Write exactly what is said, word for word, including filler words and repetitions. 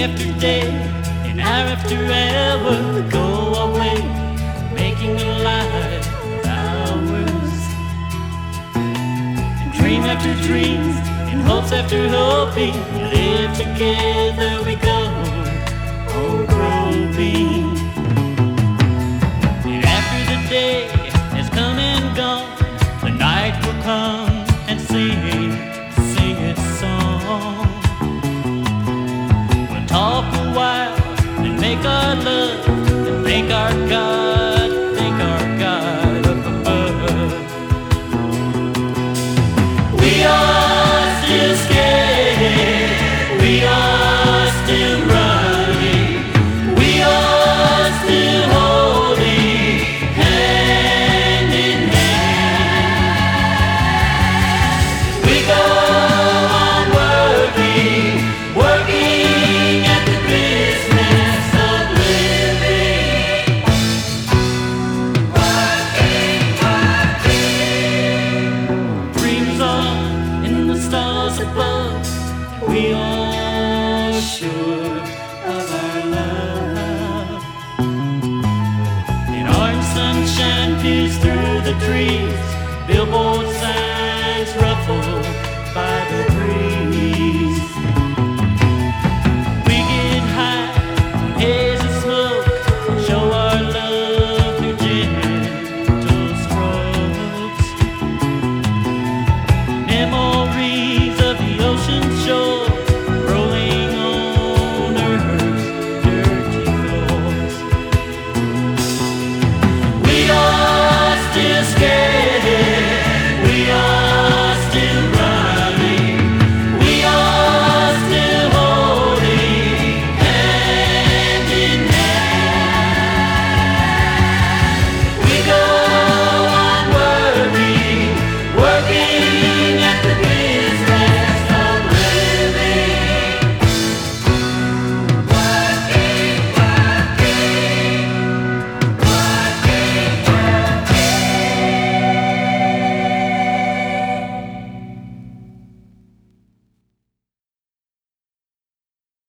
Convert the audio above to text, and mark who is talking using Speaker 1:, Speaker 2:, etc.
Speaker 1: after day and hour after hour go away, making a life of ours. And dream after dream, and hopes after hoping, live together we go on groping. And after the day has come and gone, the night will come and sing, sing its song. We'll talk a while and make our love and thank our God, thank our God up above. We are still scared, we are still running, we are still holding hand in hand. We go on working, working at the business of living. Working, working. Dreams on in the stars above, we all should.